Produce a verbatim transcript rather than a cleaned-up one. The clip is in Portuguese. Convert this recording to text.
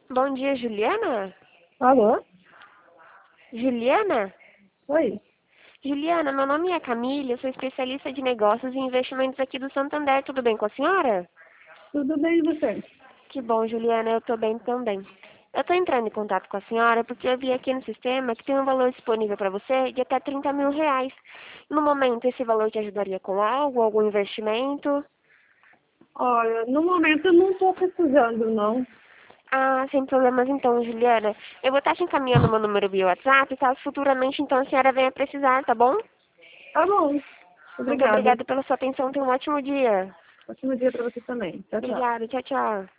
Bom dia, Juliana? Alô? Juliana? Oi, Juliana, meu nome é Camila, eu sou especialista de negócios e investimentos aqui do Santander. Tudo bem com a senhora? tudo bem e você? Que bom, Juliana, eu estou bem também. Eu estou entrando em contato com a senhora porque eu vi aqui no sistema que tem um valor disponível para você de até trinta mil reais. No momento, esse valor te ajudaria com algo, algum investimento? Olha, no momento eu não estou precisando, não. Ah, sem problemas então, Juliana. Eu vou estar te encaminhando meu número via WhatsApp, caso futuramente então a senhora venha precisar, tá bom? Tá bom, Muito obrigada. obrigada pela sua atenção, tenha um ótimo dia. Ótimo dia para você também. Tchau, tchau. Obrigada, tchau, tchau.